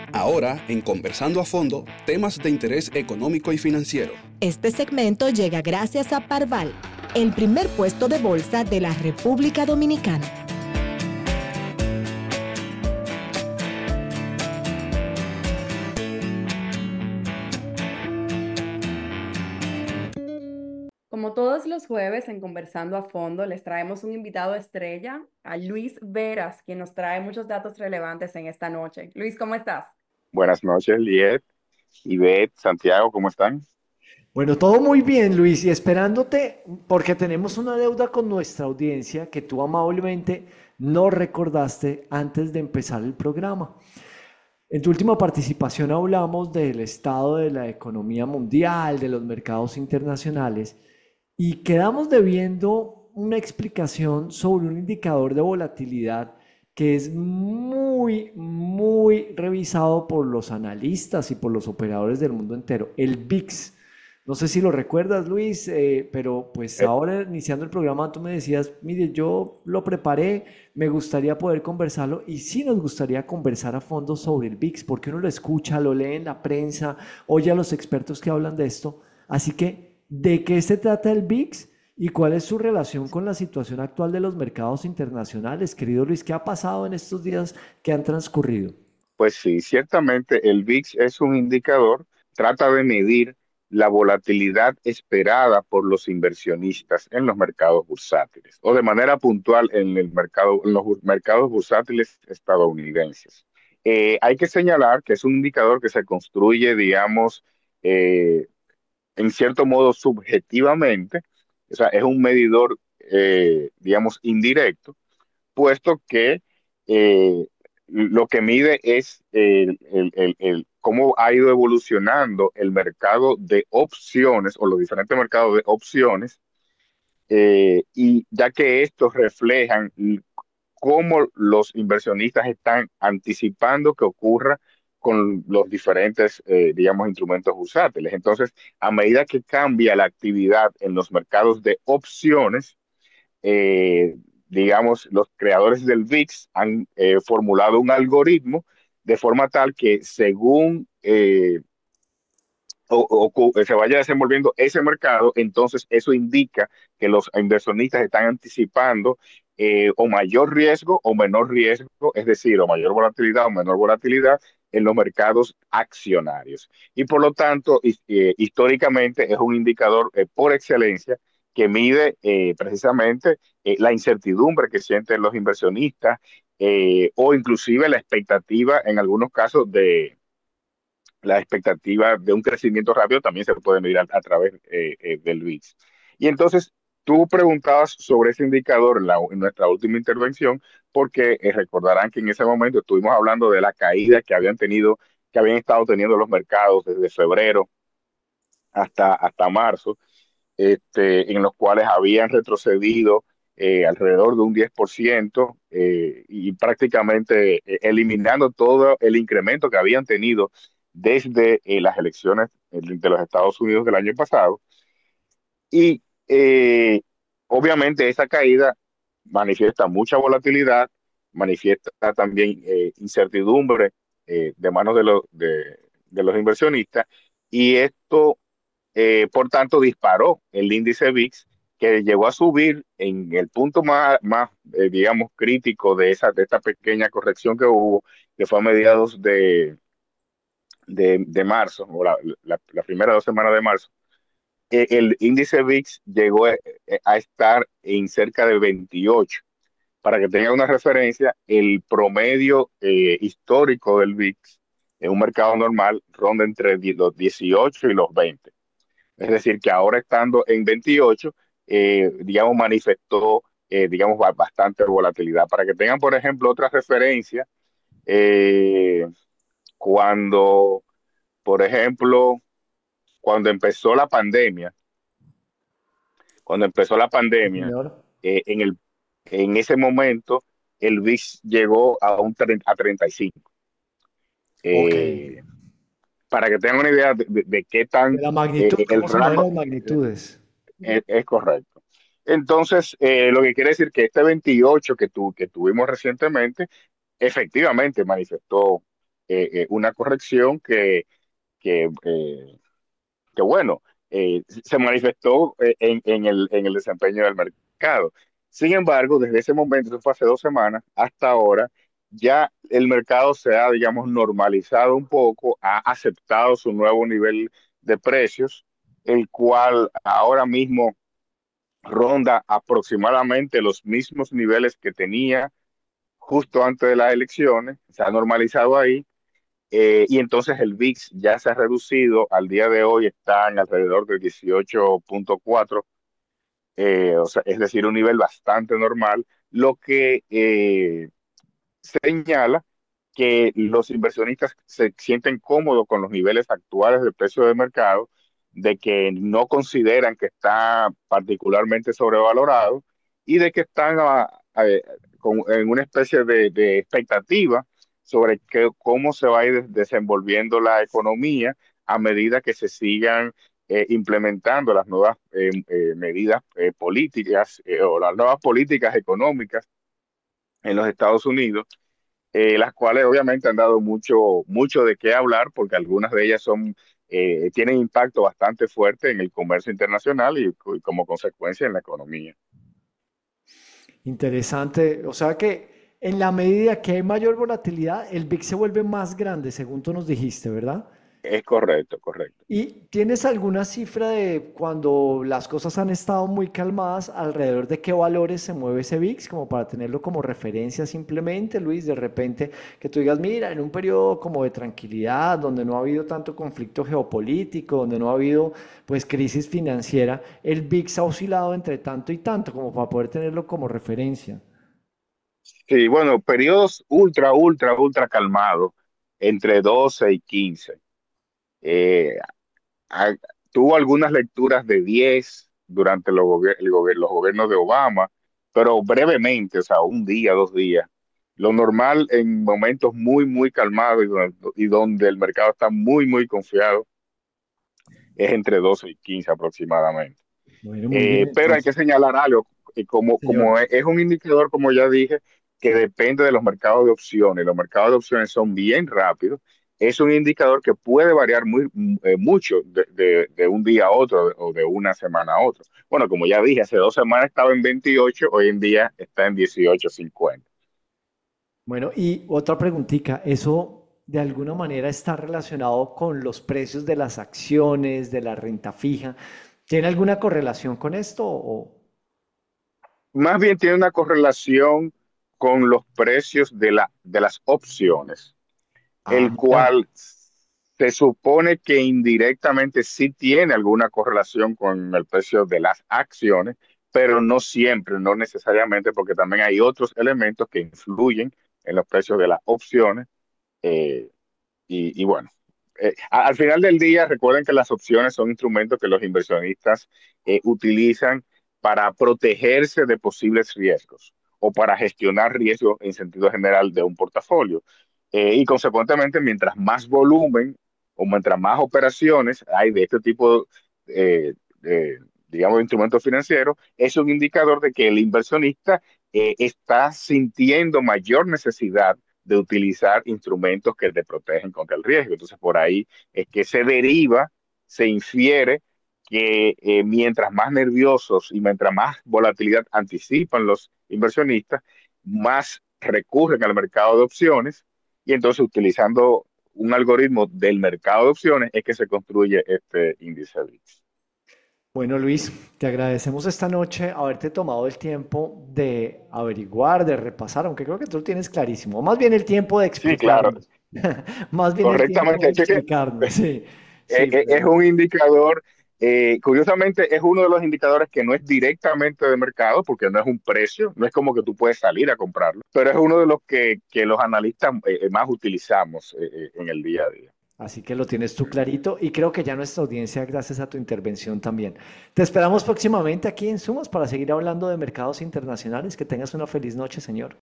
Ahora, en Conversando a Fondo, temas de interés económico y financiero. Este segmento llega gracias a Parval, el primer puesto de bolsa de la República Dominicana. Como todos los jueves en Conversando a Fondo, les traemos un invitado estrella, a Luis Veras, quien nos trae muchos datos relevantes en esta noche. Luis, ¿cómo estás? Buenas noches, Liet, Ivette, Santiago, ¿cómo están? Bueno, todo muy bien, Luis, y esperándote porque tenemos una deuda con nuestra audiencia que tú amablemente nos recordaste antes de empezar el programa. En tu última participación hablamos del estado de la economía mundial, de los mercados internacionales, y quedamos debiendo una explicación sobre un indicador de volatilidad que es muy revisado por los analistas y por los operadores del mundo entero, el VIX. No sé si lo recuerdas, Luis, pero pues Eh, ahora iniciando el programa tú me decías, mire, yo lo preparé, me gustaría poder conversarlo y sí nos gustaría conversar a fondo sobre el VIX, porque uno lo escucha, lo lee en la prensa, oye a los expertos que hablan de esto. Así que, ¿de qué se trata el VIX y cuál es su relación con la situación actual de los mercados internacionales? Querido Luis, ¿qué ha pasado en estos días que han transcurrido? Pues sí, ciertamente el VIX es un indicador, trata de medir la volatilidad esperada por los inversionistas en los mercados bursátiles o de manera puntual en el mercado, en los mercados bursátiles estadounidenses. Hay que señalar que es un indicador que se construye, digamos, eh, en cierto modo subjetivamente, o sea, es un medidor, digamos, indirecto puesto que lo que mide es cómo ha ido evolucionando el mercado de opciones o los diferentes mercados de opciones, y ya que estos reflejan cómo los inversionistas están anticipando que ocurra con los diferentes, digamos, instrumentos bursátiles. Entonces, a medida que cambia la actividad en los mercados de opciones, eh, digamos, los creadores del VIX han formulado un algoritmo de forma tal que según se vaya desenvolviendo ese mercado, entonces eso indica que los inversionistas están anticipando o mayor riesgo o menor riesgo, es decir, o mayor volatilidad o menor volatilidad en los mercados accionarios. Y por lo tanto, históricamente es un indicador por excelencia que mide precisamente la incertidumbre que sienten los inversionistas, o inclusive la expectativa en algunos casos de la expectativa de un crecimiento rápido también se puede medir a través del VIX. Y entonces tú preguntabas sobre ese indicador en nuestra última intervención, porque recordarán que en ese momento estuvimos hablando de la caída que habían tenido, que habían estado teniendo los mercados desde febrero hasta marzo, en los cuales habían retrocedido alrededor de un 10%, y prácticamente eliminando todo el incremento que habían tenido desde las elecciones de los Estados Unidos del año pasado. Y obviamente esa caída manifiesta mucha volatilidad, manifiesta también incertidumbre de manos de los inversionistas, y esto por tanto, disparó el índice VIX, que llegó a subir en el punto más digamos, crítico de esta pequeña corrección que hubo, que fue a mediados de marzo, o la primera 2 semanas de marzo. El índice VIX llegó a estar en cerca de 28. Para que tengan una referencia, el promedio histórico del VIX en un mercado normal ronda entre los 18 y los 20. Es decir, que ahora estando en 28, digamos, manifestó, digamos, bastante volatilidad. Para que tengan, por ejemplo, otra referencia, eh, cuando, por ejemplo, cuando empezó la pandemia, cuando empezó la Sí, pandemia, señor. eh, en el, en ese momento el VIX llegó a 35. Ok. Eh, para que tengan una idea de qué De tan la magnitud, el ¿cómo se mueven rango las magnitudes? es correcto. Entonces, lo que quiere decir que este 28 que tuvimos recientemente, efectivamente manifestó una corrección que, eh, que bueno, se manifestó en el desempeño del mercado. Sin embargo, desde ese momento, eso fue hace 2 semanas, hasta ahora, ya el mercado se ha, digamos, normalizado un poco, ha aceptado su nuevo nivel de precios, el cual ahora mismo ronda aproximadamente los mismos niveles que tenía justo antes de las elecciones, se ha normalizado ahí, y entonces el VIX ya se ha reducido, al día de hoy está en alrededor de 18.4, o sea, es decir, un nivel bastante normal, lo que señala que los inversionistas se sienten cómodos con los niveles actuales del precio de mercado, de que no consideran que está particularmente sobrevalorado y de que están en una especie de expectativa sobre cómo se va a ir desenvolviendo la economía a medida que se sigan implementando las nuevas medidas políticas o las nuevas políticas económicas en los Estados Unidos, las cuales obviamente han dado mucho de qué hablar, porque algunas de ellas tienen impacto bastante fuerte en el comercio internacional y como consecuencia en la economía. Interesante. O sea que en la medida que hay mayor volatilidad, el VIX se vuelve más grande, según tú nos dijiste, ¿verdad? Es correcto, correcto. ¿Y tienes alguna cifra de cuando las cosas han estado muy calmadas, alrededor de qué valores se mueve ese VIX, como para tenerlo como referencia simplemente, Luis? De repente que tú digas, mira, en un periodo como de tranquilidad, donde no ha habido tanto conflicto geopolítico, donde no ha habido pues crisis financiera, el VIX ha oscilado entre tanto y tanto, como para poder tenerlo como referencia. Sí, bueno, periodos ultra calmados, entre 12 y 15. Eh, a- Tuvo algunas lecturas de 10 durante los gobiernos de Obama, pero brevemente, o sea, un día, 2 días. Lo normal en momentos muy calmados y donde el mercado está muy confiado es entre 12 y 15 aproximadamente. Bueno, muy bien, Pero hay que entonces, señalar algo, como señor. es un indicador, como ya dije, que depende de los mercados de opciones. Los mercados de opciones son bien rápidos. Es un indicador que puede variar mucho de un día a otro o de una semana a otro. Bueno, como ya dije, hace 2 semanas estaba en 28, hoy en día está en 18.50. Bueno, y otra preguntita, ¿eso de alguna manera está relacionado con los precios de las acciones, de la renta fija? ¿Tiene alguna correlación con esto? Más bien tiene una correlación con los precios de las opciones, Ah, el mira, cual se supone que indirectamente sí tiene alguna correlación con el precio de las acciones, pero no siempre, no necesariamente, porque también hay otros elementos que influyen en los precios de las opciones. eh, y bueno, al final del día, recuerden que las opciones son instrumentos que los inversionistas utilizan para protegerse de posibles riesgos o para gestionar riesgos en sentido general de un portafolio. Y consecuentemente, mientras más volumen o mientras más operaciones hay de este tipo digamos, de instrumentos financieros, es un indicador de que el inversionista está sintiendo mayor necesidad de utilizar instrumentos que te protegen contra el riesgo. Entonces, por ahí es que se deriva, se infiere que mientras más nerviosos y mientras más volatilidad anticipan los inversionistas, más recurren al mercado de opciones y entonces utilizando un algoritmo del mercado de opciones es que se construye este índice VIX. bueno Luis, te agradecemos esta noche haberte tomado el tiempo de averiguar, de repasar, aunque creo que tú lo tienes clarísimo, más bien el tiempo de Sí, claro, explicarnos, más bien el tiempo de correctamente. explicarnos, sí, sí, Es pero un indicador, curiosamente es uno de los indicadores que no es directamente de mercado, porque no es un precio, no es como que tú puedes salir a comprarlo, pero es uno de los que los analistas más utilizamos en el día a día. así que lo tienes tú clarito y creo que ya nuestra audiencia, gracias a tu intervención también. Te esperamos próximamente aquí en Sumas para seguir hablando de mercados internacionales. Que tengas una feliz noche, señor.